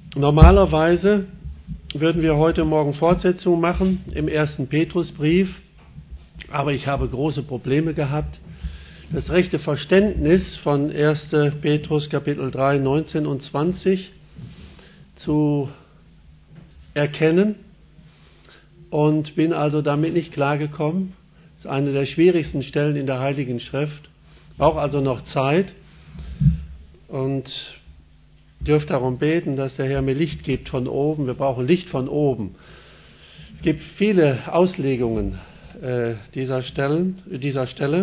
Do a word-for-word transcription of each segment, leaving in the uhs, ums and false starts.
Normalerweise würden wir heute Morgen Fortsetzung machen im ersten Petrusbrief, aber ich habe große Probleme gehabt, das rechte Verständnis von ersten Petrus Kapitel drei, neunzehn und zwanzig zu erkennen und bin also damit nicht klargekommen. Das ist eine der schwierigsten Stellen in der Heiligen Schrift. Brauche also noch Zeit und dürft darum beten, dass der Herr mir Licht gibt von oben. Wir brauchen Licht von oben. Es gibt viele Auslegungen äh, dieser, Stellen, dieser Stelle,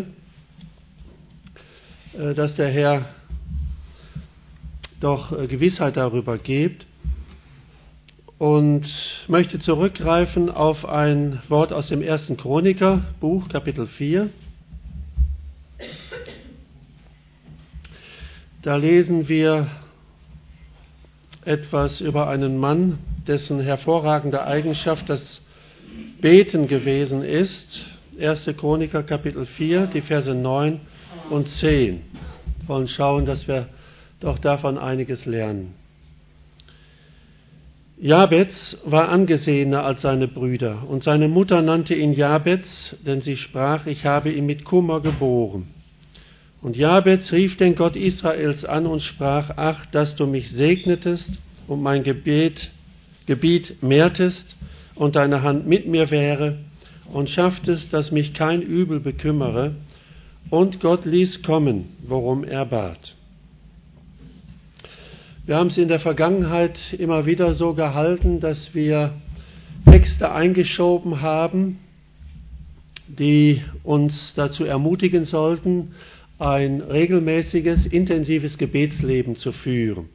äh, dass der Herr doch äh, Gewissheit darüber gibt, und möchte zurückgreifen auf ein Wort aus dem ersten Chronikerbuch, Kapitel vier. Da lesen wir etwas über einen Mann, dessen hervorragende Eigenschaft das Beten gewesen ist. erster Chroniker, Kapitel vier, die Verse neun und zehn. Wir wollen schauen, dass wir doch davon einiges lernen. Jabez war angesehener als seine Brüder, und seine Mutter nannte ihn Jabez, denn sie sprach, ich habe ihn mit Kummer geboren. Und Jabez rief den Gott Israels an und sprach, ach, dass du mich segnetest und mein Gebet, Gebiet mehrtest und deine Hand mit mir wäre und schafftest, dass mich kein Übel bekümmere. Und Gott ließ kommen, worum er bat. Wir haben es in der Vergangenheit immer wieder so gehalten, dass wir Texte eingeschoben haben, die uns dazu ermutigen sollten, ein regelmäßiges, intensives Gebetsleben zu führen.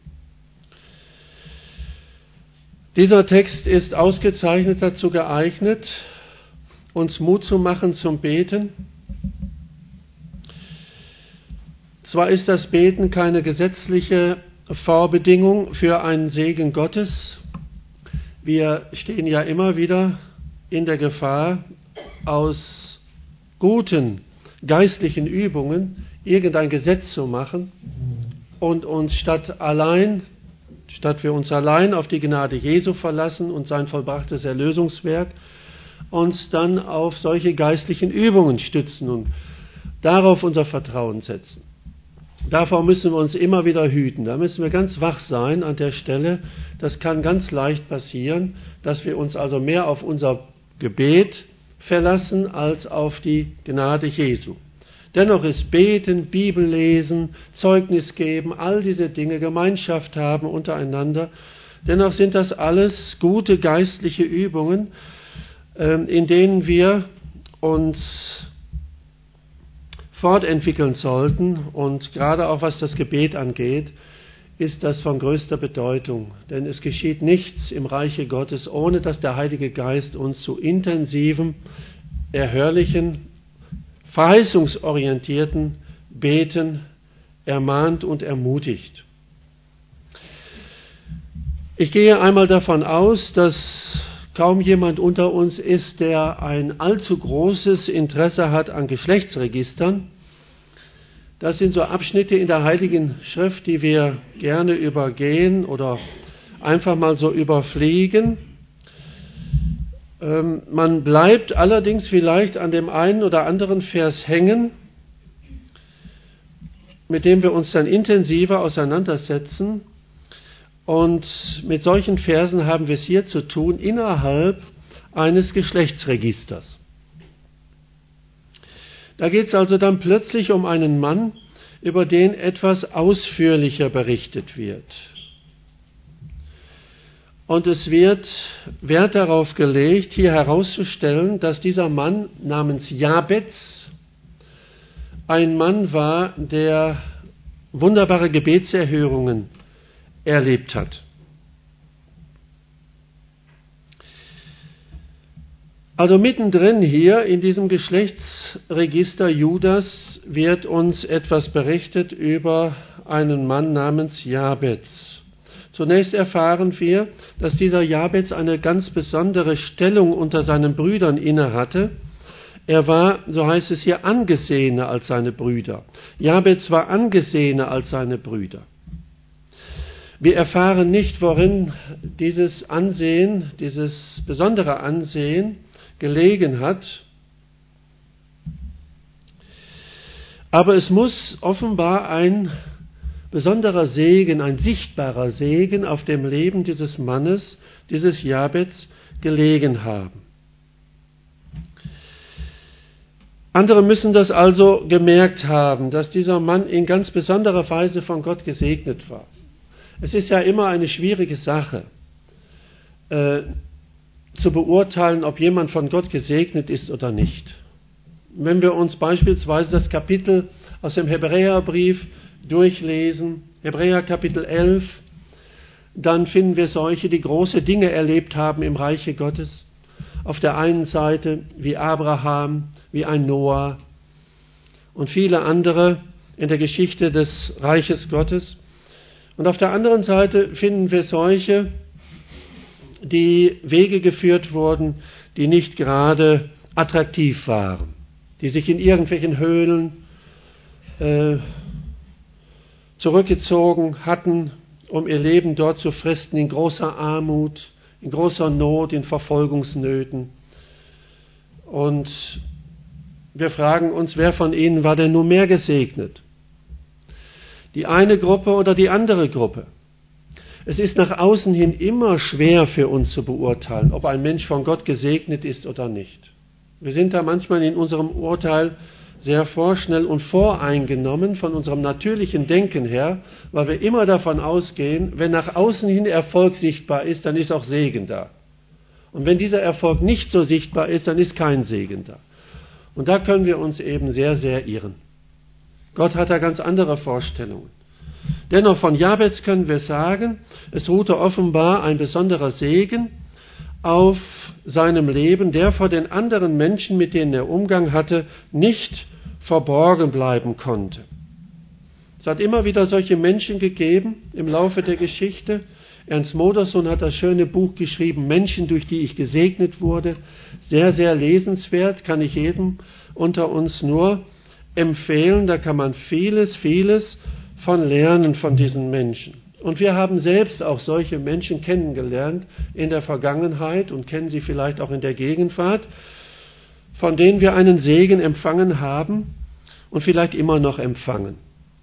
Dieser Text ist ausgezeichnet dazu geeignet, uns Mut zu machen zum Beten. Zwar ist das Beten keine gesetzliche Vorbedingung für einen Segen Gottes. Wir stehen ja immer wieder in der Gefahr, aus guten geistlichen Übungen irgendein Gesetz zu machen und uns statt allein, statt wir uns allein auf die Gnade Jesu verlassen und sein vollbrachtes Erlösungswerk, uns dann auf solche geistlichen Übungen stützen und darauf unser Vertrauen setzen. Davor müssen wir uns immer wieder hüten. Da müssen wir ganz wach sein an der Stelle. Das kann ganz leicht passieren, dass wir uns also mehr auf unser Gebet verlassen als auf die Gnade Jesu. Dennoch ist Beten, Bibel lesen, Zeugnis geben, all diese Dinge, Gemeinschaft haben untereinander. Dennoch sind das alles gute geistliche Übungen, in denen wir uns fortentwickeln sollten, und gerade auch was das Gebet angeht, ist das von größter Bedeutung. Denn es geschieht nichts im Reiche Gottes, ohne dass der Heilige Geist uns zu intensivem, erhörlichen, verheißungsorientierten Beten ermahnt und ermutigt. Ich gehe einmal davon aus, dass kaum jemand unter uns ist, der ein allzu großes Interesse hat an Geschlechtsregistern. Das sind so Abschnitte in der Heiligen Schrift, die wir gerne übergehen oder einfach mal so überfliegen. Ähm, man bleibt allerdings vielleicht an dem einen oder anderen Vers hängen, mit dem wir uns dann intensiver auseinandersetzen. Und mit solchen Versen haben wir es hier zu tun, innerhalb eines Geschlechtsregisters. Da geht es also dann plötzlich um einen Mann, über den etwas ausführlicher berichtet wird. Und es wird Wert darauf gelegt, hier herauszustellen, dass dieser Mann namens Jabez ein Mann war, der wunderbare Gebetserhörungen erlebt hat. Also mittendrin hier in diesem Geschlechtsregister Judas wird uns etwas berichtet über einen Mann namens Jabez. Zunächst erfahren wir, dass dieser Jabez eine ganz besondere Stellung unter seinen Brüdern innehatte. Er war, so heißt es hier, angesehener als seine Brüder. Jabez war angesehener als seine Brüder. Wir erfahren nicht, worin dieses Ansehen, dieses besondere Ansehen gelegen hat. Aber es muss offenbar ein besonderer Segen, ein sichtbarer Segen auf dem Leben dieses Mannes, dieses Jabez, gelegen haben. Andere müssen das also gemerkt haben, dass dieser Mann in ganz besonderer Weise von Gott gesegnet war. Es ist ja immer eine schwierige Sache, äh, zu beurteilen, ob jemand von Gott gesegnet ist oder nicht. Wenn wir uns beispielsweise das Kapitel aus dem Hebräerbrief durchlesen, Hebräer Kapitel elf, dann finden wir solche, die große Dinge erlebt haben im Reiche Gottes. Auf der einen Seite wie Abraham, wie ein Noah und viele andere in der Geschichte des Reiches Gottes. Und auf der anderen Seite finden wir solche, die Wege geführt wurden, die nicht gerade attraktiv waren, die sich in irgendwelchen Höhlen äh, zurückgezogen hatten, um ihr Leben dort zu fristen, in großer Armut, in großer Not, in Verfolgungsnöten. Und wir fragen uns, wer von ihnen war denn nun mehr gesegnet? Die eine Gruppe oder die andere Gruppe? Es ist nach außen hin immer schwer für uns zu beurteilen, ob ein Mensch von Gott gesegnet ist oder nicht. Wir sind da manchmal in unserem Urteil sehr vorschnell und voreingenommen von unserem natürlichen Denken her, weil wir immer davon ausgehen, wenn nach außen hin Erfolg sichtbar ist, dann ist auch Segen da. Und wenn dieser Erfolg nicht so sichtbar ist, dann ist kein Segen da. Und da können wir uns eben sehr, sehr irren. Gott hat da ganz andere Vorstellungen. Dennoch von Jabez können wir sagen, es ruhte offenbar ein besonderer Segen auf seinem Leben, der vor den anderen Menschen, mit denen er Umgang hatte, nicht verborgen bleiben konnte. Es hat immer wieder solche Menschen gegeben im Laufe der Geschichte. Ernst Modersohn hat das schöne Buch geschrieben, Menschen, durch die ich gesegnet wurde. Sehr, sehr lesenswert, kann ich jedem unter uns nur empfehlen. Da kann man vieles, vieles von lernen von diesen Menschen. Und wir haben selbst auch solche Menschen kennengelernt in der Vergangenheit und kennen sie vielleicht auch in der Gegenwart, von denen wir einen Segen empfangen haben und vielleicht immer noch empfangen.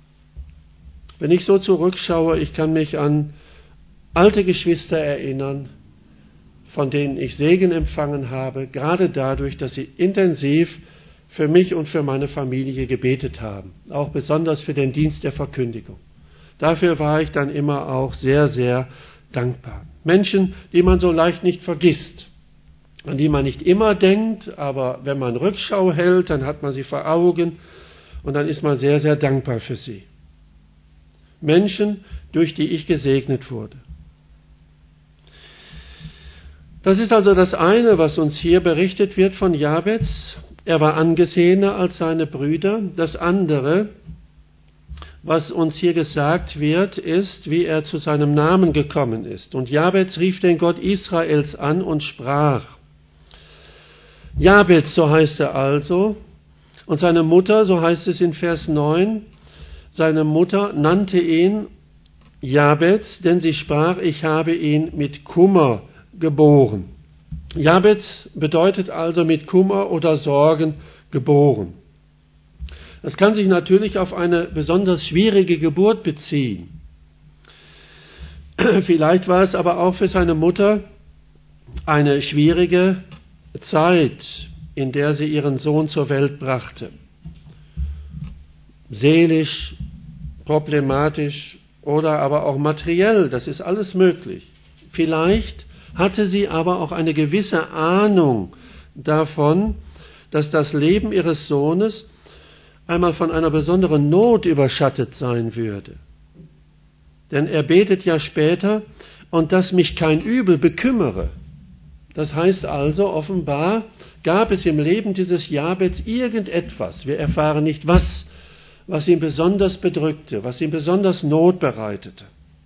Wenn ich so zurückschaue, ich kann mich an alte Geschwister erinnern, von denen ich Segen empfangen habe, gerade dadurch, dass sie intensiv für mich und für meine Familie gebetet haben, auch besonders für den Dienst der Verkündigung. Dafür war ich dann immer auch sehr, sehr dankbar. Menschen, die man so leicht nicht vergisst, an die man nicht immer denkt, aber wenn man Rückschau hält, dann hat man sie vor Augen und dann ist man sehr, sehr dankbar für sie. Menschen, durch die ich gesegnet wurde. Das ist also das eine, was uns hier berichtet wird von Jabez. Er war angesehener als seine Brüder. Das andere, was uns hier gesagt wird, ist, wie er zu seinem Namen gekommen ist. Und Jabez rief den Gott Israels an und sprach. Jabez, so heißt er also. Und seine Mutter, so heißt es in Vers neun, seine Mutter nannte ihn Jabez, denn sie sprach, ich habe ihn mit Kummer geboren. Jabez bedeutet also mit Kummer oder Sorgen geboren. Das kann sich natürlich auf eine besonders schwierige Geburt beziehen. Vielleicht war es aber auch für seine Mutter eine schwierige Zeit, in der sie ihren Sohn zur Welt brachte. Seelisch, problematisch oder aber auch materiell, das ist alles möglich. Vielleicht hatte sie aber auch eine gewisse Ahnung davon, dass das Leben ihres Sohnes einmal von einer besonderen Not überschattet sein würde. Denn er betet ja später, und dass mich kein Übel bekümmere. Das heißt also, offenbar gab es im Leben dieses Jabez irgendetwas, wir erfahren nicht was, was ihn besonders bedrückte, was ihm besonders Not bereitete.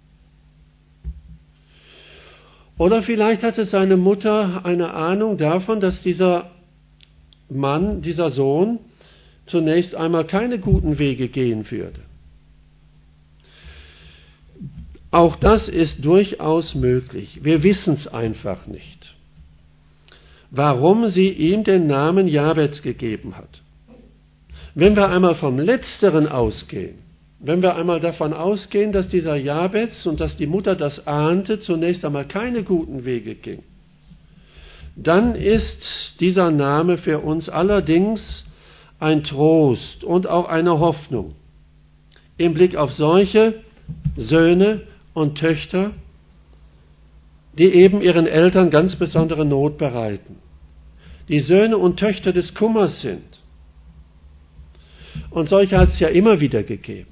Oder vielleicht hatte seine Mutter eine Ahnung davon, dass dieser Mann, dieser Sohn, zunächst einmal keine guten Wege gehen würde. Auch das ist durchaus möglich. Wir wissen es einfach nicht, warum sie ihm den Namen Jabez gegeben hat. Wenn wir einmal vom Letzteren ausgehen, wenn wir einmal davon ausgehen, dass dieser Jabez und dass die Mutter das ahnte, zunächst einmal keine guten Wege ging, dann ist dieser Name für uns allerdings ein Trost und auch eine Hoffnung im Blick auf solche Söhne und Töchter, die eben ihren Eltern ganz besondere Not bereiten, die Söhne und Töchter des Kummers sind. Und solche hat es ja immer wieder gegeben.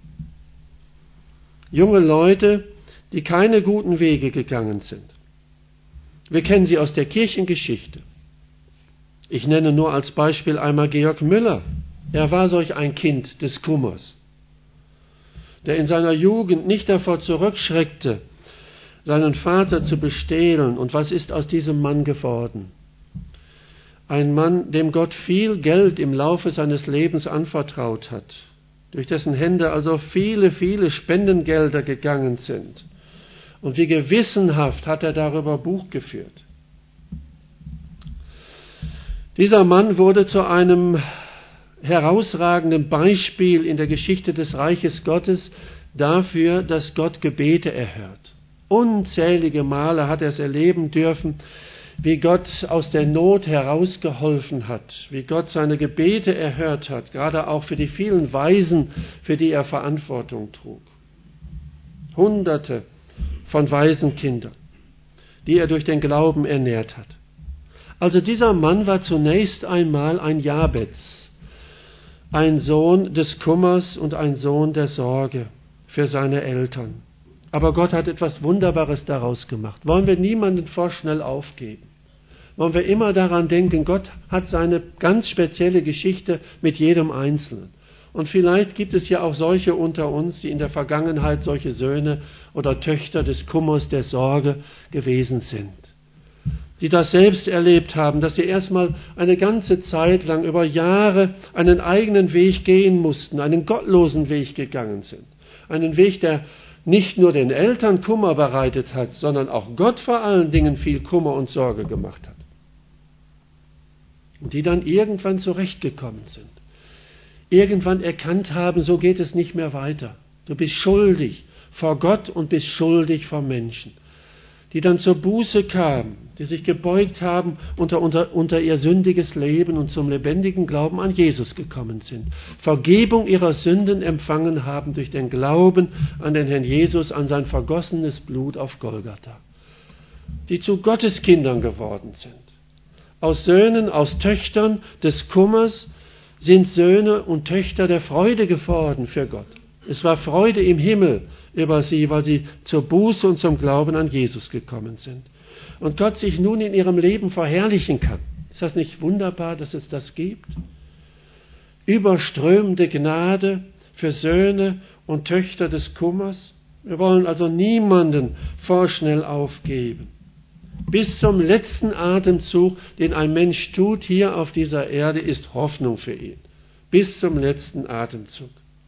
Junge Leute, die keine guten Wege gegangen sind. Wir kennen sie aus der Kirchengeschichte. Ich nenne nur als Beispiel einmal Georg Müller. Er war solch ein Kind des Kummers, der in seiner Jugend nicht davor zurückschreckte, seinen Vater zu bestehlen. Und was ist aus diesem Mann geworden? Ein Mann, dem Gott viel Geld im Laufe seines Lebens anvertraut hat, durch dessen Hände also viele, viele Spendengelder gegangen sind. Und wie gewissenhaft hat er darüber Buch geführt. Dieser Mann wurde zu einem herausragenden Beispiel in der Geschichte des Reiches Gottes dafür, dass Gott Gebete erhört. Unzählige Male hat er es erleben dürfen, wie Gott aus der Not herausgeholfen hat, wie Gott seine Gebete erhört hat, gerade auch für die vielen Waisen, für die er Verantwortung trug. Hunderte von Waisenkindern, die er durch den Glauben ernährt hat. Also dieser Mann war zunächst einmal ein Jabez, ein Sohn des Kummers und ein Sohn der Sorge für seine Eltern. Aber Gott hat etwas Wunderbares daraus gemacht. Wollen wir niemanden vorschnell aufgeben? Wollen wir immer daran denken, Gott hat seine ganz spezielle Geschichte mit jedem Einzelnen. Und vielleicht gibt es ja auch solche unter uns, die in der Vergangenheit solche Söhne oder Töchter des Kummers, der Sorge gewesen sind. Die das selbst erlebt haben, dass sie erstmal eine ganze Zeit lang über Jahre einen eigenen Weg gehen mussten, einen gottlosen Weg gegangen sind. Einen Weg, der nicht nur den Eltern Kummer bereitet hat, sondern auch Gott vor allen Dingen viel Kummer und Sorge gemacht hat. Und die dann irgendwann zurechtgekommen sind. Irgendwann erkannt haben, so geht es nicht mehr weiter. Du bist schuldig vor Gott und bist schuldig vor Menschen. Die dann zur Buße kamen, die sich gebeugt haben unter, unter, unter ihr sündiges Leben und zum lebendigen Glauben an Jesus gekommen sind. Vergebung ihrer Sünden empfangen haben durch den Glauben an den Herrn Jesus, an sein vergossenes Blut auf Golgatha. Die zu Gottes Kindern geworden sind. Aus Söhnen, aus Töchtern des Kummers sind Söhne und Töchter der Freude geworden für Gott. Es war Freude im Himmel über sie, weil sie zur Buße und zum Glauben an Jesus gekommen sind. Und Gott sich nun in ihrem Leben verherrlichen kann. Ist das nicht wunderbar, dass es das gibt? Überströmende Gnade für Söhne und Töchter des Kummers. Wir wollen also niemanden vorschnell aufgeben. Bis zum letzten Atemzug, den ein Mensch tut hier auf dieser Erde, ist Hoffnung für ihn. Bis zum letzten Atemzug.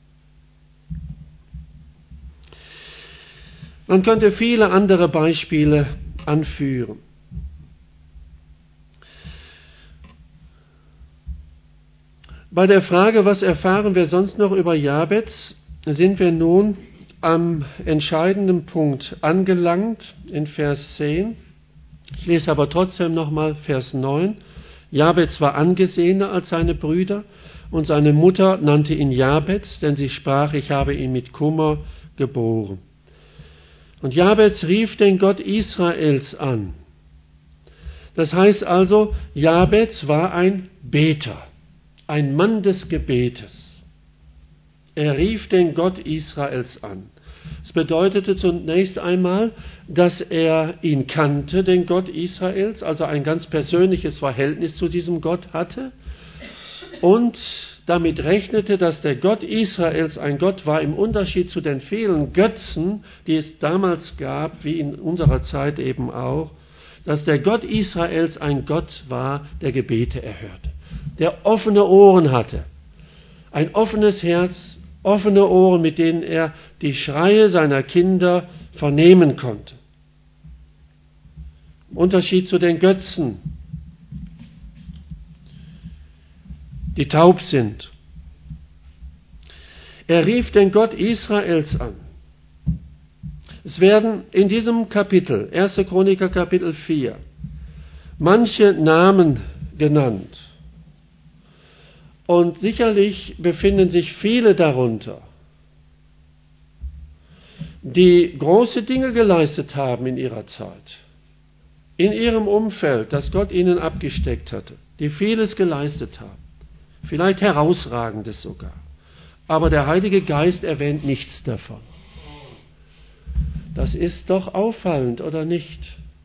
Man könnte viele andere Beispiele anführen. Bei der Frage, was erfahren wir sonst noch über Jabez, sind wir nun am entscheidenden Punkt angelangt in Vers zehn. Ich lese aber trotzdem nochmal Vers neun. Jabez war angesehener als seine Brüder und seine Mutter nannte ihn Jabez, denn sie sprach, ich habe ihn mit Kummer geboren. Und Jabez rief den Gott Israels an. Das heißt also, Jabez war ein Beter, ein Mann des Gebetes. Er rief den Gott Israels an. Das bedeutete zunächst einmal, dass er ihn kannte, den Gott Israels, also ein ganz persönliches Verhältnis zu diesem Gott hatte und damit rechnete, dass der Gott Israels ein Gott war, im Unterschied zu den vielen Götzen, die es damals gab, wie in unserer Zeit eben auch, dass der Gott Israels ein Gott war, der Gebete erhörte, der offene Ohren hatte, ein offenes Herz, offene Ohren, mit denen er die Schreie seiner Kinder vernehmen konnte. Unterschied zu den Götzen, die taub sind. Er rief den Gott Israels an. Es werden in diesem Kapitel, erster Chroniker Kapitel vier, manche Namen genannt. Und sicherlich befinden sich viele darunter, die große Dinge geleistet haben in ihrer Zeit, in ihrem Umfeld, das Gott ihnen abgesteckt hatte, die vieles geleistet haben, vielleicht Herausragendes sogar. Aber der Heilige Geist erwähnt nichts davon. Das ist doch auffallend, oder nicht?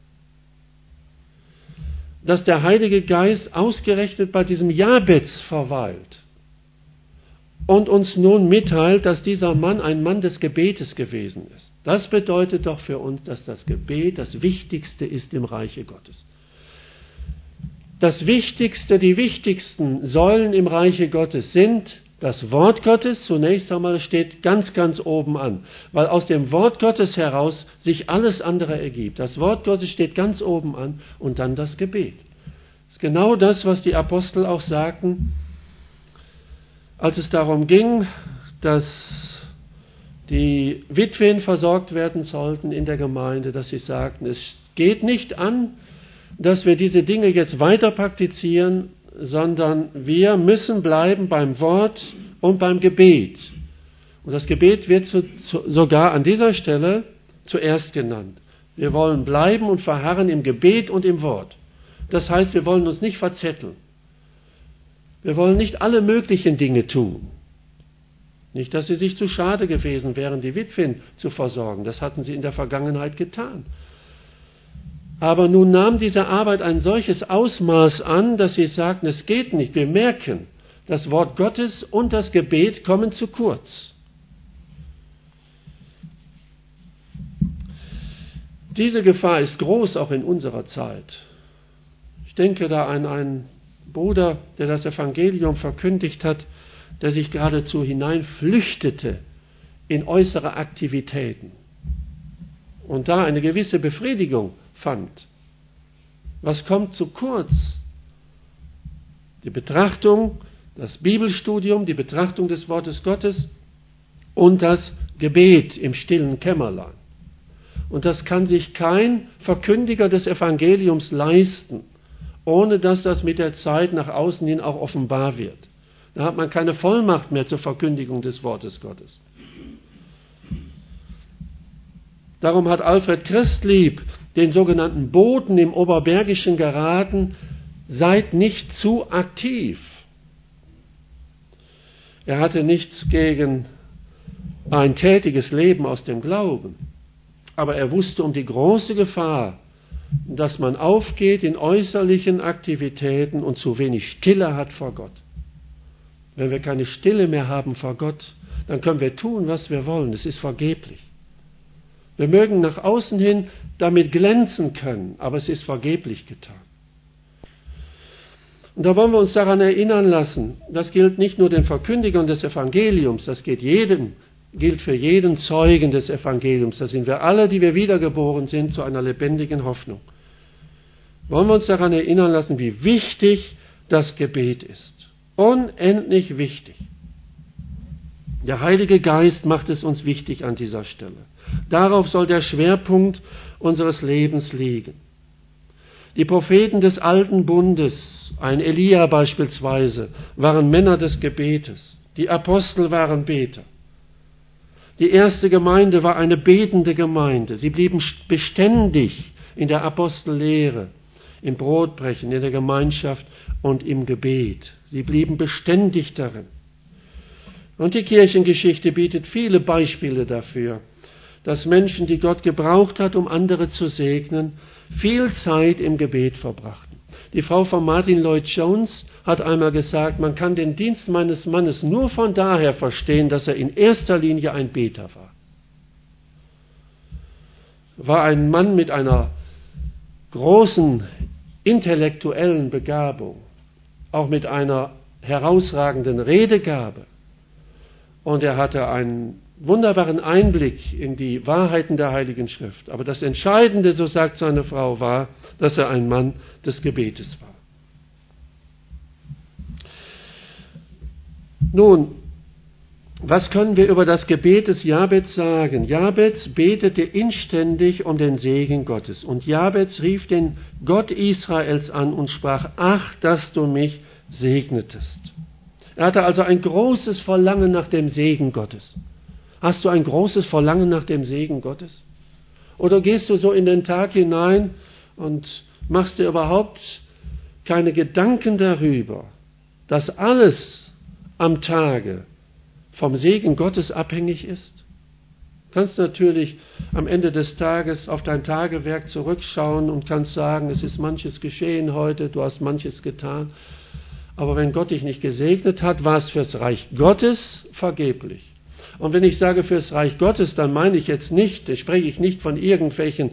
Dass der Heilige Geist ausgerechnet bei diesem Jabez verweilt und uns nun mitteilt, dass dieser Mann ein Mann des Gebetes gewesen ist. Das bedeutet doch für uns, dass das Gebet das Wichtigste ist im Reiche Gottes. Das Wichtigste, die wichtigsten Säulen im Reiche Gottes sind das Wort Gottes. Zunächst einmal steht ganz, ganz oben an, weil aus dem Wort Gottes heraus sich alles andere ergibt. Das Wort Gottes steht ganz oben an und dann das Gebet. Das ist genau das, was die Apostel auch sagten, als es darum ging, dass die Witwen versorgt werden sollten in der Gemeinde, dass sie sagten, es geht nicht an, dass wir diese Dinge jetzt weiter praktizieren, sondern wir müssen bleiben beim Wort und beim Gebet. Und das Gebet wird zu, zu, sogar an dieser Stelle zuerst genannt. Wir wollen bleiben und verharren im Gebet und im Wort. Das heißt, wir wollen uns nicht verzetteln. Wir wollen nicht alle möglichen Dinge tun. Nicht, dass sie sich zu schade gewesen wären, die Witwen zu versorgen. Das hatten sie in der Vergangenheit getan. Aber nun nahm diese Arbeit ein solches Ausmaß an, dass sie sagten, es geht nicht. Wir merken, das Wort Gottes und das Gebet kommen zu kurz. Diese Gefahr ist groß auch in unserer Zeit. Ich denke da an einen Bruder, der das Evangelium verkündigt hat, der sich geradezu hineinflüchtete in äußere Aktivitäten und da eine gewisse Befriedigung fand. Was kommt zu kurz? Die Betrachtung, das Bibelstudium, die Betrachtung des Wortes Gottes und das Gebet im stillen Kämmerlein. Und das kann sich kein Verkündiger des Evangeliums leisten, ohne dass das mit der Zeit nach außen hin auch offenbar wird. Da hat man keine Vollmacht mehr zur Verkündigung des Wortes Gottes. Darum hat Alfred Christlieb den sogenannten Boten im Oberbergischen geraten, seid nicht zu aktiv. Er hatte nichts gegen ein tätiges Leben aus dem Glauben, aber er wusste um die große Gefahr, dass man aufgeht in äußerlichen Aktivitäten und zu wenig Stille hat vor Gott. Wenn wir keine Stille mehr haben vor Gott, dann können wir tun, was wir wollen. Es ist vergeblich. Wir mögen nach außen hin damit glänzen können, aber es ist vergeblich getan. Und da wollen wir uns daran erinnern lassen, das gilt nicht nur den Verkündigern des Evangeliums, das gilt jedem, gilt für jeden Zeugen des Evangeliums. Das sind wir alle, die wir wiedergeboren sind, zu einer lebendigen Hoffnung. Wollen wir uns daran erinnern lassen, wie wichtig das Gebet ist. Unendlich wichtig. Der Heilige Geist macht es uns wichtig an dieser Stelle. Darauf soll der Schwerpunkt unseres Lebens liegen. Die Propheten des Alten Bundes, ein Elia beispielsweise, waren Männer des Gebetes. Die Apostel waren Beter. Die erste Gemeinde war eine betende Gemeinde. Sie blieben beständig in der Apostellehre, im Brotbrechen, in der Gemeinschaft und im Gebet. Sie blieben beständig darin. Und die Kirchengeschichte bietet viele Beispiele dafür, dass Menschen, die Gott gebraucht hat, um andere zu segnen, viel Zeit im Gebet verbrachten. Die Frau von Martin Lloyd-Jones hat einmal gesagt, man kann den Dienst meines Mannes nur von daher verstehen, dass er in erster Linie ein Beter war. War ein Mann mit einer großen intellektuellen Begabung, auch mit einer herausragenden Redegabe. Und er hatte ein wunderbaren Einblick in die Wahrheiten der Heiligen Schrift. Aber das Entscheidende, so sagt seine Frau, war, dass er ein Mann des Gebetes war. Nun, was können wir über das Gebet des Jabez sagen? Jabez betete inständig um den Segen Gottes. Und Jabez rief den Gott Israels an und sprach, ach, dass du mich segnetest. Er hatte also ein großes Verlangen nach dem Segen Gottes. Hast du ein großes Verlangen nach dem Segen Gottes? Oder gehst du so in den Tag hinein und machst dir überhaupt keine Gedanken darüber, dass alles am Tage vom Segen Gottes abhängig ist? Du kannst natürlich am Ende des Tages auf dein Tagewerk zurückschauen und kannst sagen, es ist manches geschehen heute, du hast manches getan. Aber wenn Gott dich nicht gesegnet hat, war es fürs Reich Gottes vergeblich. Und wenn ich sage fürs Reich Gottes, dann meine ich jetzt nicht, spreche ich nicht von irgendwelchen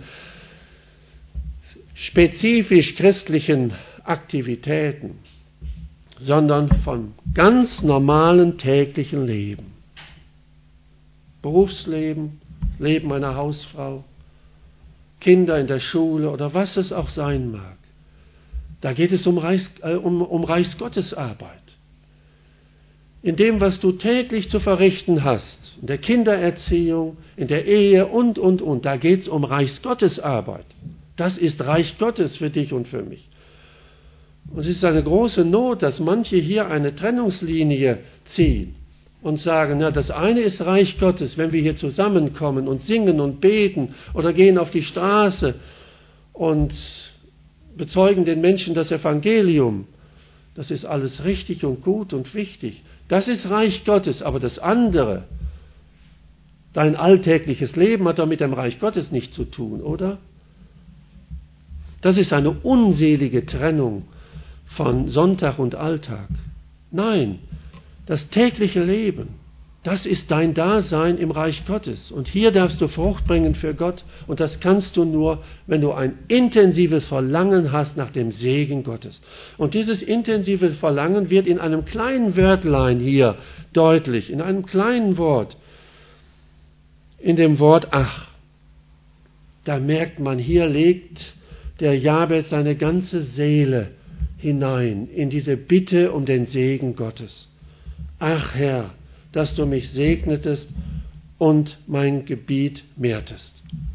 spezifisch christlichen Aktivitäten, sondern von ganz normalen täglichen Leben. Berufsleben, Leben einer Hausfrau, Kinder in der Schule oder was es auch sein mag. Da geht es um, Reichs, äh, um, um Reichsgottesarbeit. In dem, was du täglich zu verrichten hast, in der Kindererziehung, in der Ehe und, und, und, da geht es um Reichsgottesarbeit. Das ist Reich Gottes für dich und für mich. Und es ist eine große Not, dass manche hier eine Trennungslinie ziehen und sagen, na, das eine ist Reich Gottes, wenn wir hier zusammenkommen und singen und beten oder gehen auf die Straße und bezeugen den Menschen das Evangelium. Das ist alles richtig und gut und wichtig. Das ist Reich Gottes, aber das andere, dein alltägliches Leben hat doch mit dem Reich Gottes nichts zu tun, oder? Das ist eine unselige Trennung von Sonntag und Alltag. Nein, das tägliche Leben, das ist dein Dasein im Reich Gottes. Und hier darfst du Frucht bringen für Gott. Und das kannst du nur, wenn du ein intensives Verlangen hast nach dem Segen Gottes. Und dieses intensive Verlangen wird in einem kleinen Wörtlein hier deutlich, in einem kleinen Wort, in dem Wort ach. Da merkt man, hier legt der Jabez seine ganze Seele hinein in diese Bitte um den Segen Gottes. Ach Herr, dass du mich segnetest und mein Gebiet mehrtest.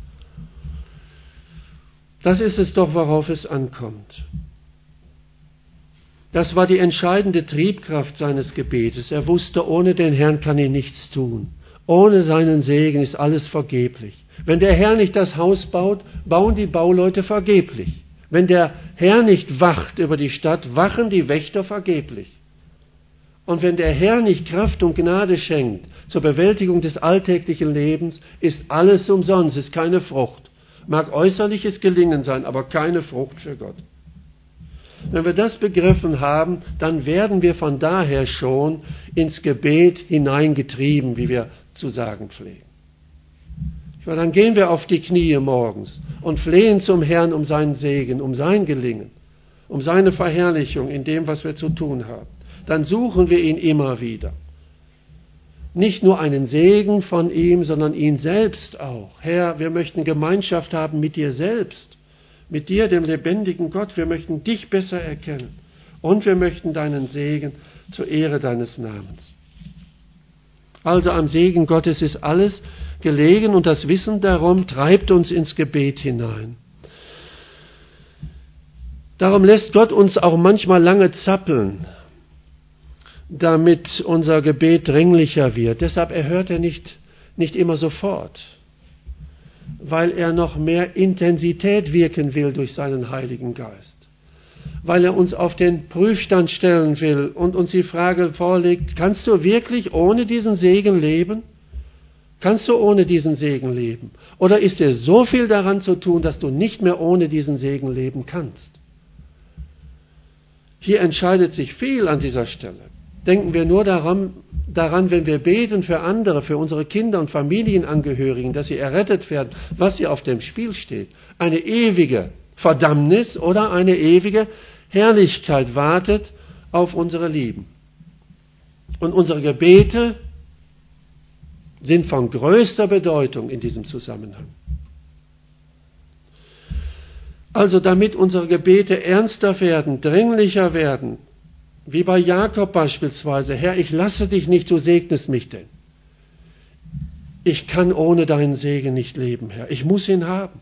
Das ist es doch, worauf es ankommt. Das war die entscheidende Triebkraft seines Gebetes. Er wusste, ohne den Herrn kann ich nichts tun. Ohne seinen Segen ist alles vergeblich. Wenn der Herr nicht das Haus baut, bauen die Bauleute vergeblich. Wenn der Herr nicht wacht über die Stadt, wachen die Wächter vergeblich. Und wenn der Herr nicht Kraft und Gnade schenkt zur Bewältigung des alltäglichen Lebens, ist alles umsonst, ist keine Frucht. Mag äußerliches Gelingen sein, aber keine Frucht für Gott. Wenn wir das begriffen haben, dann werden wir von daher schon ins Gebet hineingetrieben, wie wir zu sagen pflegen. Weil dann gehen wir auf die Knie morgens und flehen zum Herrn um seinen Segen, um sein Gelingen, um seine Verherrlichung in dem, was wir zu tun haben. Dann suchen wir ihn immer wieder. Nicht nur einen Segen von ihm, sondern ihn selbst auch. Herr, wir möchten Gemeinschaft haben mit dir selbst, mit dir, dem lebendigen Gott. Wir möchten dich besser erkennen und wir möchten deinen Segen zur Ehre deines Namens. Also am Segen Gottes ist alles gelegen und das Wissen darum treibt uns ins Gebet hinein. Darum lässt Gott uns auch manchmal lange zappeln, damit unser Gebet dringlicher wird. Deshalb erhört er nicht, nicht immer sofort, weil er noch mehr Intensität wirken will durch seinen Heiligen Geist, weil er uns auf den Prüfstand stellen will und uns die Frage vorlegt, kannst du wirklich ohne diesen Segen leben? Kannst du ohne diesen Segen leben? Oder ist dir so viel daran zu tun, dass du nicht mehr ohne diesen Segen leben kannst? Hier entscheidet sich viel an dieser Stelle. Denken wir nur daran, daran, wenn wir beten für andere, für unsere Kinder und Familienangehörigen, dass sie errettet werden, was hier auf dem Spiel steht. Eine ewige Verdammnis oder eine ewige Herrlichkeit wartet auf unsere Lieben. Und unsere Gebete sind von größter Bedeutung in diesem Zusammenhang. Also damit unsere Gebete ernster werden, dringlicher werden, wie bei Jakob beispielsweise, Herr, ich lasse dich nicht, du segnest mich denn. Ich kann ohne deinen Segen nicht leben, Herr, ich muss ihn haben.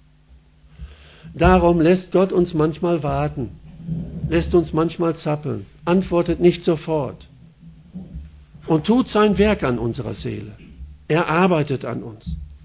Darum lässt Gott uns manchmal warten, lässt uns manchmal zappeln, antwortet nicht sofort und tut sein Werk an unserer Seele. Er arbeitet an uns.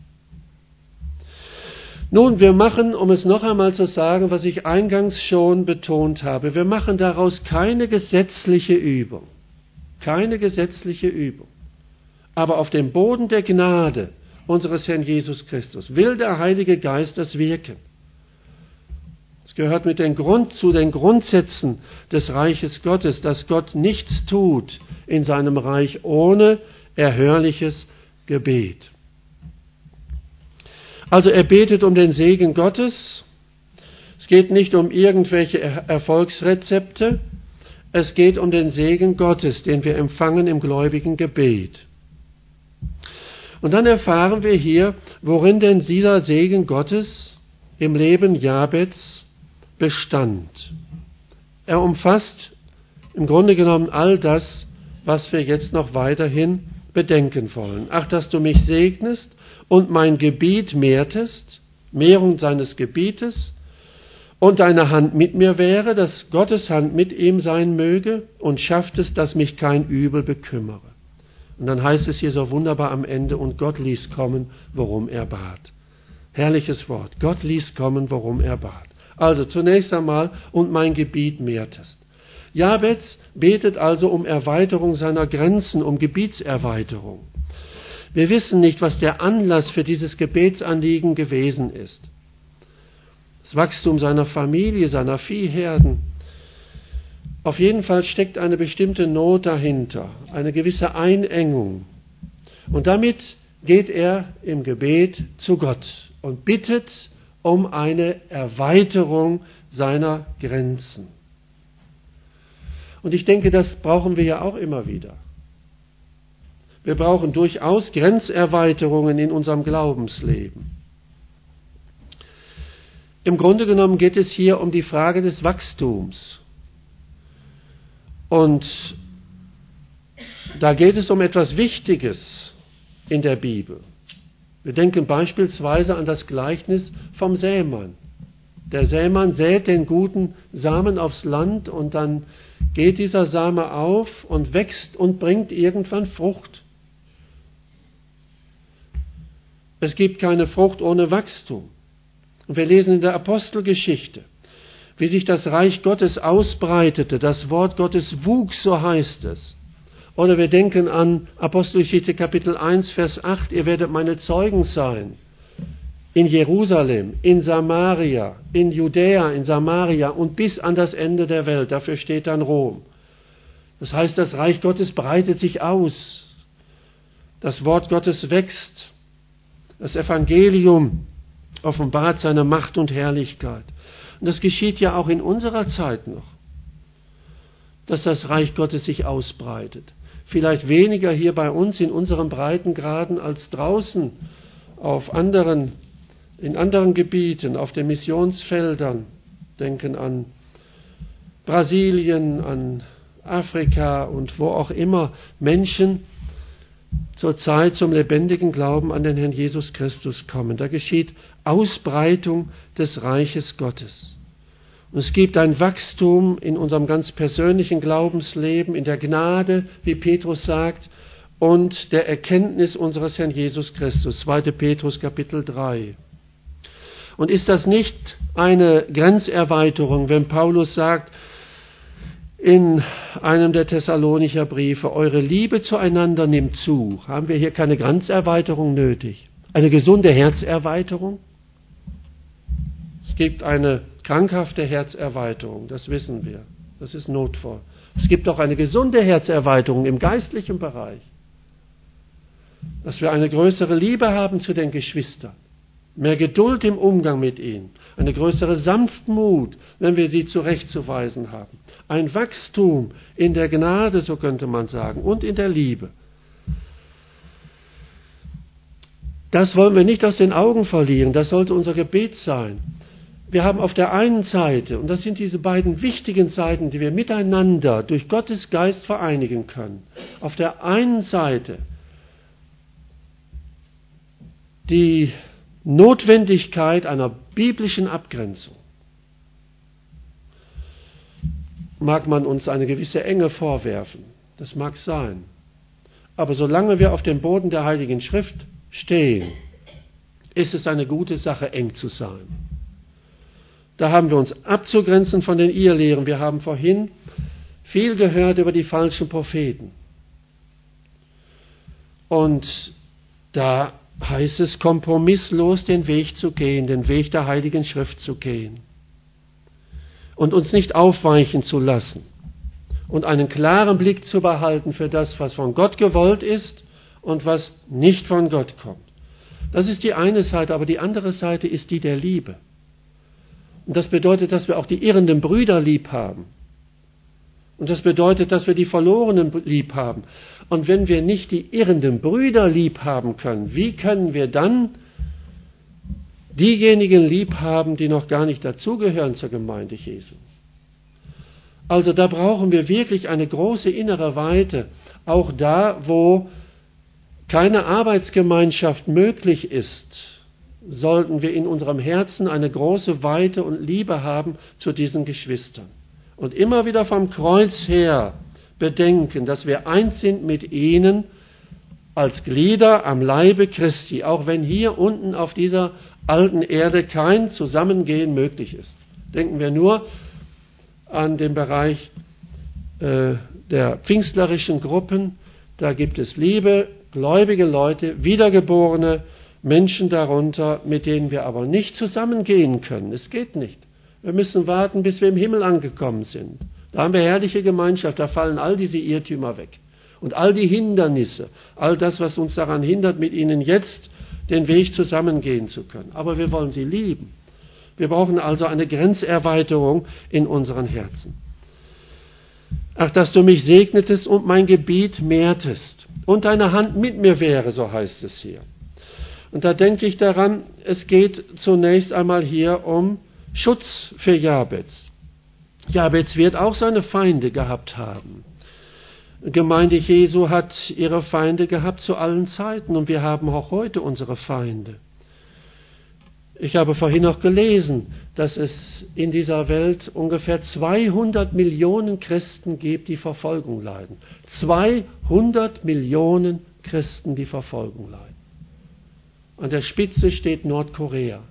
Nun, wir machen, um es noch einmal zu sagen, was ich eingangs schon betont habe, wir machen daraus keine gesetzliche Übung. Keine gesetzliche Übung. Aber auf dem Boden der Gnade unseres Herrn Jesus Christus will der Heilige Geist das wirken. Es gehört mit den Grund, zu den Grundsätzen des Reiches Gottes, dass Gott nichts tut in seinem Reich ohne erhörliches Gebet. Also er betet um den Segen Gottes. Es geht nicht um irgendwelche Erfolgsrezepte. Es geht um den Segen Gottes, den wir empfangen im gläubigen Gebet. Und dann erfahren wir hier, worin denn dieser Segen Gottes im Leben Jabets bestand. Er umfasst im Grunde genommen all das, was wir jetzt noch weiterhin bedenken wollen. Ach, dass du mich segnest und mein Gebiet mehrtest, Mehrung seines Gebietes, und deine Hand mit mir wäre, dass Gottes Hand mit ihm sein möge, und schafftest, dass mich kein Übel bekümmere. Und dann heißt es hier so wunderbar am Ende, und Gott ließ kommen, worum er bat. Herrliches Wort. Gott ließ kommen, worum er bat. Also zunächst einmal, und mein Gebiet mehrtest. Jabez betet also um Erweiterung seiner Grenzen, um Gebietserweiterung. Wir wissen nicht, was der Anlass für dieses Gebetsanliegen gewesen ist. Das Wachstum seiner Familie, seiner Viehherden. Auf jeden Fall steckt eine bestimmte Not dahinter, eine gewisse Einengung. Und damit geht er im Gebet zu Gott und bittet um eine Erweiterung seiner Grenzen. Und ich denke, das brauchen wir ja auch immer wieder. Wir brauchen durchaus Grenzerweiterungen in unserem Glaubensleben. Im Grunde genommen geht es hier um die Frage des Wachstums. Und da geht es um etwas Wichtiges in der Bibel. Wir denken beispielsweise an das Gleichnis vom Sämann. Der Sämann sät den guten Samen aufs Land und dann geht dieser Same auf und wächst und bringt irgendwann Frucht. Es gibt keine Frucht ohne Wachstum. Und wir lesen in der Apostelgeschichte, wie sich das Reich Gottes ausbreitete, das Wort Gottes wuchs, so heißt es. Oder wir denken an Apostelgeschichte Kapitel eins, Vers acht, ihr werdet meine Zeugen sein. In Jerusalem, in Samaria, in Judäa, in Samaria und bis an das Ende der Welt. Dafür steht dann Rom. Das heißt, das Reich Gottes breitet sich aus. Das Wort Gottes wächst. Das Evangelium offenbart seine Macht und Herrlichkeit. Und das geschieht ja auch in unserer Zeit noch, dass das Reich Gottes sich ausbreitet. Vielleicht weniger hier bei uns in unseren Breitengraden als draußen auf anderen, in anderen Gebieten, auf den Missionsfeldern. Denken an Brasilien, an Afrika und wo auch immer Menschen zur Zeit zum lebendigen Glauben an den Herrn Jesus Christus kommen. Da geschieht Ausbreitung des Reiches Gottes. Und es gibt ein Wachstum in unserem ganz persönlichen Glaubensleben, in der Gnade, wie Petrus sagt, und der Erkenntnis unseres Herrn Jesus Christus. zweiter Petrus Kapitel drei. Und ist das nicht eine Grenzerweiterung, wenn Paulus sagt, in einem der Thessalonicher Briefe, eure Liebe zueinander nimmt zu. Haben wir hier keine Grenzerweiterung nötig? Eine gesunde Herzerweiterung? Es gibt eine krankhafte Herzerweiterung, das wissen wir. Das ist notvoll. Es gibt auch eine gesunde Herzerweiterung im geistlichen Bereich. Dass wir eine größere Liebe haben zu den Geschwistern. Mehr Geduld im Umgang mit ihnen. Eine größere Sanftmut, wenn wir sie zurechtzuweisen haben. Ein Wachstum in der Gnade, so könnte man sagen, und in der Liebe. Das wollen wir nicht aus den Augen verlieren, das sollte unser Gebet sein. Wir haben auf der einen Seite, und das sind diese beiden wichtigen Seiten, die wir miteinander durch Gottes Geist vereinigen können, auf der einen Seite die Notwendigkeit einer biblischen Abgrenzung. Mag man uns eine gewisse Enge vorwerfen, das mag sein. Aber solange wir auf dem Boden der Heiligen Schrift stehen, ist es eine gute Sache, eng zu sein. Da haben wir uns abzugrenzen von den Irrlehren. Wir haben vorhin viel gehört über die falschen Propheten. Und da heißt es, kompromisslos den Weg zu gehen, den Weg der Heiligen Schrift zu gehen. Und uns nicht aufweichen zu lassen. Und einen klaren Blick zu behalten für das, was von Gott gewollt ist und was nicht von Gott kommt. Das ist die eine Seite, aber die andere Seite ist die der Liebe. Und das bedeutet, dass wir auch die irrenden Brüder lieb haben. Und das bedeutet, dass wir die Verlorenen lieb haben. Und wenn wir nicht die irrenden Brüder lieb haben können, wie können wir dann diejenigen lieb haben, die noch gar nicht dazugehören zur Gemeinde Jesu? Also da brauchen wir wirklich eine große innere Weite, auch da, wo keine Arbeitsgemeinschaft möglich ist, sollten wir in unserem Herzen eine große Weite und Liebe haben zu diesen Geschwistern. Und immer wieder vom Kreuz her bedenken, dass wir eins sind mit ihnen als Glieder am Leibe Christi, auch wenn hier unten auf dieser alten Erde kein Zusammengehen möglich ist. Denken wir nur an den Bereich äh, der pfingstlerischen Gruppen. Da gibt es liebe, gläubige Leute, wiedergeborene Menschen darunter, mit denen wir aber nicht zusammengehen können. Es geht nicht. Wir müssen warten, bis wir im Himmel angekommen sind. Da haben wir herrliche Gemeinschaft, da fallen all diese Irrtümer weg. Und all die Hindernisse, all das, was uns daran hindert, mit ihnen jetzt den Weg zusammengehen zu können. Aber wir wollen sie lieben. Wir brauchen also eine Grenzerweiterung in unseren Herzen. Ach, dass du mich segnetest und mein Gebiet mehrtest und deine Hand mit mir wäre, so heißt es hier. Und da denke ich daran, es geht zunächst einmal hier um Schutz für Jabez. Jabez wird auch seine Feinde gehabt haben. Die Gemeinde Jesu hat ihre Feinde gehabt zu allen Zeiten und wir haben auch heute unsere Feinde. Ich habe vorhin noch gelesen, dass es in dieser Welt ungefähr zweihundert Millionen Christen gibt, die Verfolgung leiden. zweihundert Millionen Christen, die Verfolgung leiden. An der Spitze steht Nordkorea.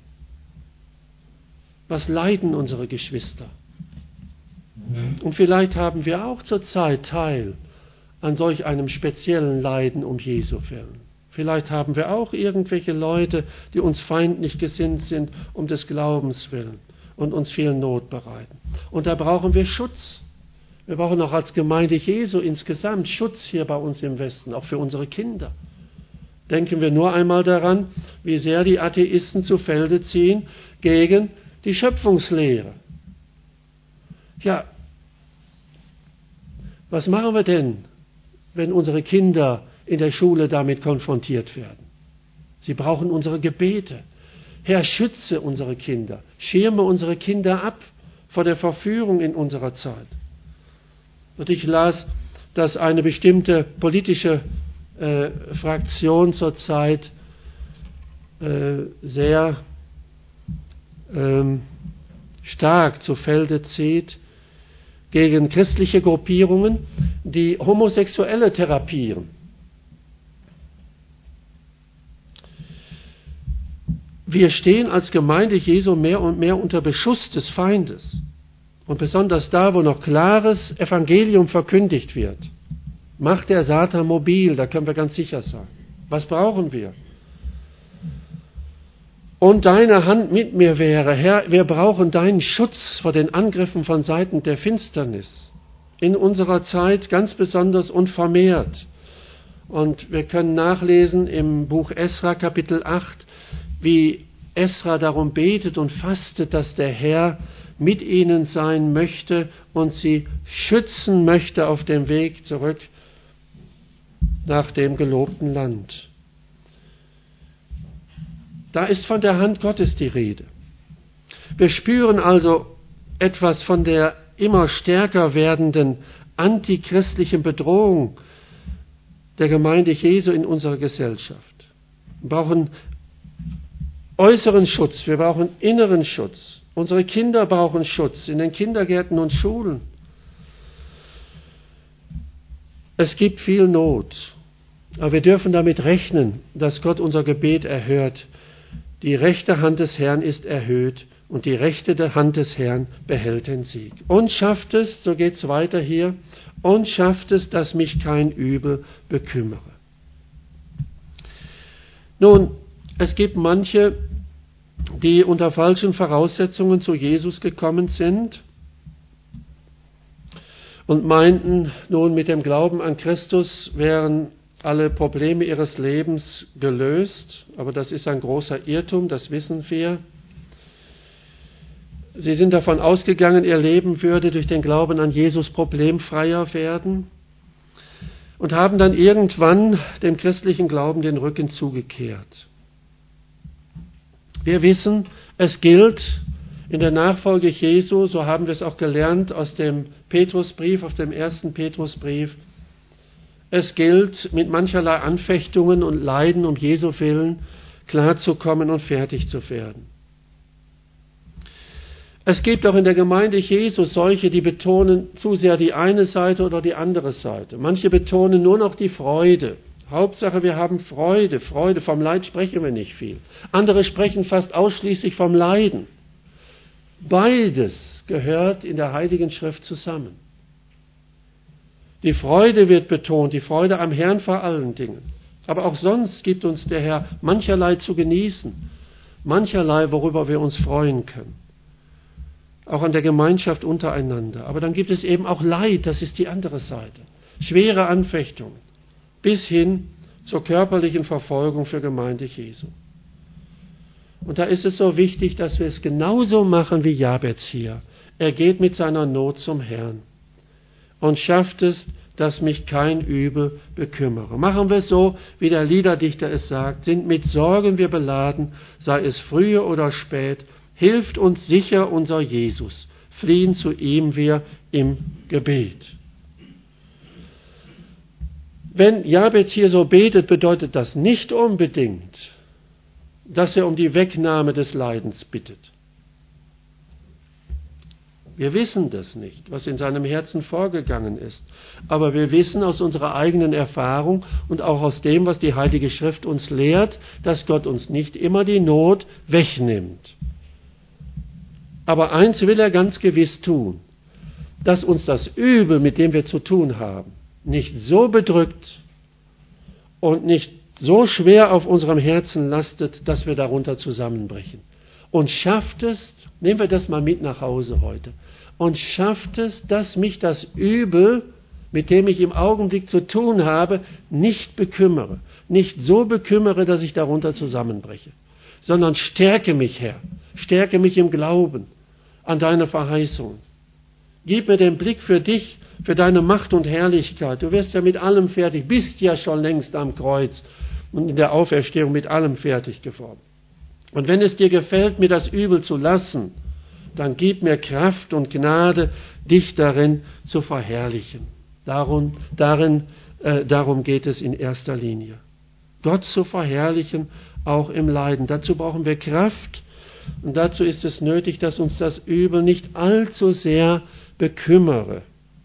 Was leiden unsere Geschwister? Und vielleicht haben wir auch zurzeit Teil an solch einem speziellen Leiden um Jesu willen. Vielleicht haben wir auch irgendwelche Leute, die uns feindlich gesinnt sind, um des Glaubens willen und uns viel Not bereiten. Und da brauchen wir Schutz. Wir brauchen auch als Gemeinde Jesu insgesamt Schutz hier bei uns im Westen, auch für unsere Kinder. Denken wir nur einmal daran, wie sehr die Atheisten zu Felde ziehen gegen die Schöpfungslehre. Ja, was machen wir denn, wenn unsere Kinder in der Schule damit konfrontiert werden? Sie brauchen unsere Gebete. Herr, schütze unsere Kinder, schirme unsere Kinder ab vor der Verführung in unserer Zeit. Und ich las, dass eine bestimmte politische äh, Fraktion zurzeit äh, sehr ähm, stark zu Felde zieht gegen christliche Gruppierungen, die Homosexuelle therapieren. Wir stehen als Gemeinde Jesu mehr und mehr unter Beschuss des Feindes. Und besonders da, wo noch klares Evangelium verkündigt wird, macht der Satan mobil, da können wir ganz sicher sein. Was brauchen wir? Und deine Hand mit mir wäre, Herr, wir brauchen deinen Schutz vor den Angriffen von Seiten der Finsternis. In unserer Zeit ganz besonders und vermehrt. Und wir können nachlesen im Buch Esra Kapitel acht, wie Esra darum betet und fastet, dass der Herr mit ihnen sein möchte und sie schützen möchte auf dem Weg zurück nach dem gelobten Land. Da ist von der Hand Gottes die Rede. Wir spüren also etwas von der immer stärker werdenden antichristlichen Bedrohung der Gemeinde Jesu in unserer Gesellschaft. Wir brauchen äußeren Schutz, wir brauchen inneren Schutz. Unsere Kinder brauchen Schutz in den Kindergärten und Schulen. Es gibt viel Not, aber wir dürfen damit rechnen, dass Gott unser Gebet erhört. Die rechte Hand des Herrn ist erhöht und die rechte Hand des Herrn behält den Sieg. Und schafft es, so geht es weiter hier, und schafft es, dass mich kein Übel bekümmere. Nun, es gibt manche, die unter falschen Voraussetzungen zu Jesus gekommen sind und meinten, nun mit dem Glauben an Christus wären alle Probleme ihres Lebens gelöst. Aber das ist ein großer Irrtum, das wissen wir. Sie sind davon ausgegangen, ihr Leben würde durch den Glauben an Jesus problemfreier werden und haben dann irgendwann dem christlichen Glauben den Rücken zugekehrt. Wir wissen, es gilt in der Nachfolge Jesu, so haben wir es auch gelernt aus dem Petrusbrief, aus dem ersten Petrusbrief, es gilt, mit mancherlei Anfechtungen und Leiden um Jesu willen klarzukommen und fertig zu werden. Es gibt auch in der Gemeinde Jesu solche, die betonen zu sehr die eine Seite oder die andere Seite. Manche betonen nur noch die Freude. Hauptsache, wir haben Freude. Freude, vom Leid sprechen wir nicht viel. Andere sprechen fast ausschließlich vom Leiden. Beides gehört in der Heiligen Schrift zusammen. Die Freude wird betont, die Freude am Herrn vor allen Dingen. Aber auch sonst gibt uns der Herr mancherlei zu genießen, mancherlei, worüber wir uns freuen können. Auch an der Gemeinschaft untereinander. Aber dann gibt es eben auch Leid, das ist die andere Seite. Schwere Anfechtungen, bis hin zur körperlichen Verfolgung für Gemeinde Jesu. Und da ist es so wichtig, dass wir es genauso machen wie Jabez hier. Er geht mit seiner Not zum Herrn und schafft es, dass mich kein Übel bekümmere. Machen wir es so, wie der Liederdichter es sagt, sind mit Sorgen wir beladen, sei es frühe oder spät, hilft uns sicher unser Jesus, fliehen zu ihm wir im Gebet. Wenn Jabez hier so betet, bedeutet das nicht unbedingt, dass er um die Wegnahme des Leidens bittet. Wir wissen das nicht, was in seinem Herzen vorgegangen ist. Aber wir wissen aus unserer eigenen Erfahrung und auch aus dem, was die Heilige Schrift uns lehrt, dass Gott uns nicht immer die Not wegnimmt. Aber eins will er ganz gewiss tun, dass uns das Übel, mit dem wir zu tun haben, nicht so bedrückt und nicht so schwer auf unserem Herzen lastet, dass wir darunter zusammenbrechen. Und schafft es, nehmen wir das mal mit nach Hause heute, und schafft es, dass mich das Übel, mit dem ich im Augenblick zu tun habe, nicht bekümmere, nicht so bekümmere, dass ich darunter zusammenbreche, sondern stärke mich, Herr, stärke mich im Glauben an deine Verheißung. Gib mir den Blick für dich, für deine Macht und Herrlichkeit. Du wirst ja mit allem fertig, bist ja schon längst am Kreuz und in der Auferstehung mit allem fertig geworden. Und wenn es dir gefällt, mir das Übel zu lassen, dann gib mir Kraft und Gnade, dich darin zu verherrlichen. Darum, darin, äh, darum geht es in erster Linie. Gott zu verherrlichen, auch im Leiden. Dazu brauchen wir Kraft und dazu ist es nötig, dass uns das Übel nicht allzu sehr bekümmere.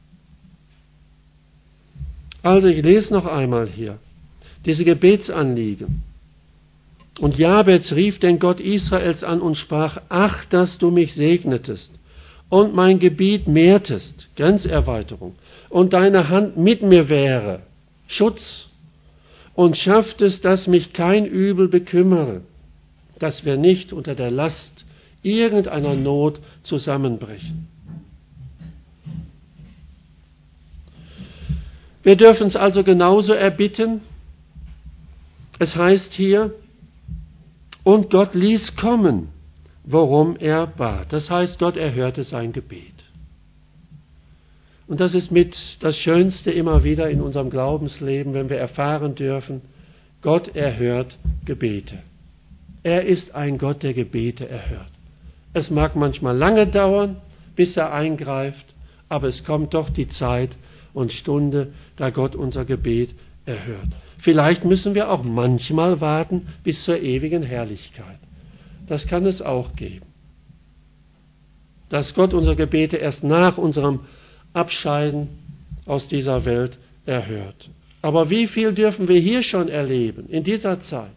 Also ich lese noch einmal hier diese Gebetsanliegen. Und Jabez rief den Gott Israels an und sprach, ach, dass du mich segnetest und mein Gebiet mehrtest, Grenzerweiterung, und deine Hand mit mir wäre, Schutz, und schafftest, dass mich kein Übel bekümmere, dass wir nicht unter der Last irgendeiner Not zusammenbrechen. Wir dürfen es also genauso erbitten. Es heißt hier, und Gott ließ kommen, worum er bat. Das heißt, Gott erhörte sein Gebet. Und das ist mit das Schönste immer wieder in unserem Glaubensleben, wenn wir erfahren dürfen, Gott erhört Gebete. Er ist ein Gott, der Gebete erhört. Es mag manchmal lange dauern, bis er eingreift, aber es kommt doch die Zeit und Stunde, da Gott unser Gebet erhört. Vielleicht müssen wir auch manchmal warten bis zur ewigen Herrlichkeit. Das kann es auch geben. Dass Gott unsere Gebete erst nach unserem Abscheiden aus dieser Welt erhört. Aber wie viel dürfen wir hier schon erleben, in dieser Zeit?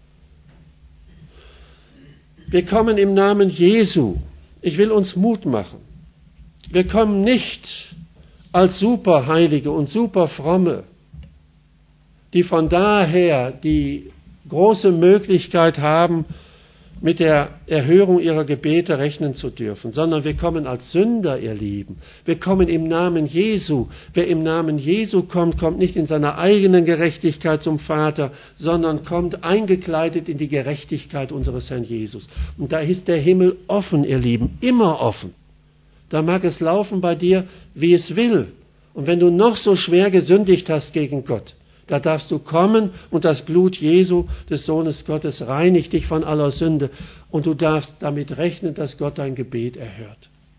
Wir kommen im Namen Jesu. Ich will uns Mut machen. Wir kommen nicht als Superheilige und Superfromme, die von daher die große Möglichkeit haben, mit der Erhörung ihrer Gebete rechnen zu dürfen, sondern wir kommen als Sünder, ihr Lieben. Wir kommen im Namen Jesu. Wer im Namen Jesu kommt, kommt nicht in seiner eigenen Gerechtigkeit zum Vater, sondern kommt eingekleidet in die Gerechtigkeit unseres Herrn Jesus. Und da ist der Himmel offen, ihr Lieben, immer offen. Da mag es laufen bei dir, wie es will. Und wenn du noch so schwer gesündigt hast gegen Gott, da darfst du kommen und das Blut Jesu, des Sohnes Gottes, reinigt dich von aller Sünde. Und du darfst damit rechnen, dass Gott dein Gebet erhört.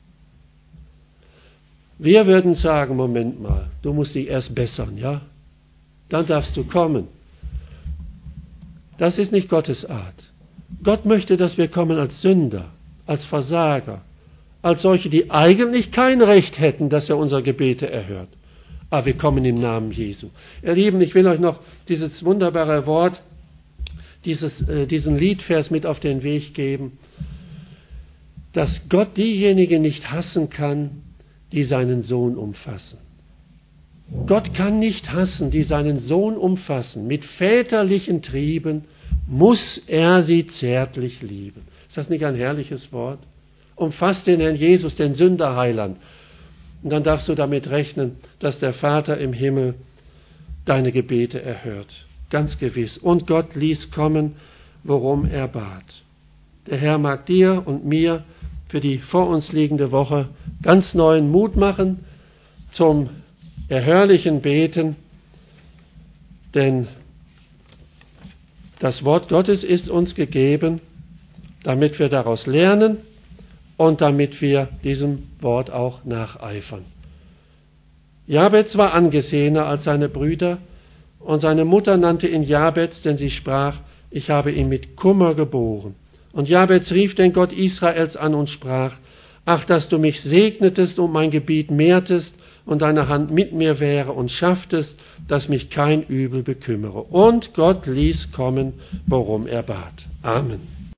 Wir würden sagen, Moment mal, du musst dich erst bessern, ja? Dann darfst du kommen. Das ist nicht Gottes Art. Gott möchte, dass wir kommen als Sünder, als Versager, als solche, die eigentlich kein Recht hätten, dass er unsere Gebete erhört. Aber wir kommen im Namen Jesu. Ihr Lieben, ich will euch noch dieses wunderbare Wort, dieses, äh, diesen Liedvers mit auf den Weg geben, dass Gott diejenigen nicht hassen kann, die seinen Sohn umfassen. Gott kann nicht hassen, die seinen Sohn umfassen. Mit väterlichen Trieben muss er sie zärtlich lieben. Ist das nicht ein herrliches Wort? Umfasst den Herrn Jesus, den Sünderheiland. Und dann darfst du damit rechnen, dass der Vater im Himmel deine Gebete erhört. Ganz gewiss. Und Gott ließ kommen, worum er bat. Der Herr mag dir und mir für die vor uns liegende Woche ganz neuen Mut machen zum erhörlichen Beten, denn das Wort Gottes ist uns gegeben, damit wir daraus lernen und damit wir diesem Wort auch nacheifern. Jabez war angesehener als seine Brüder, und seine Mutter nannte ihn Jabez, denn sie sprach, ich habe ihn mit Kummer geboren. Und Jabez rief den Gott Israels an und sprach, ach, dass du mich segnetest und mein Gebiet mehrtest und deine Hand mit mir wäre und schafftest, dass mich kein Übel bekümmere. Und Gott ließ kommen, worum er bat. Amen.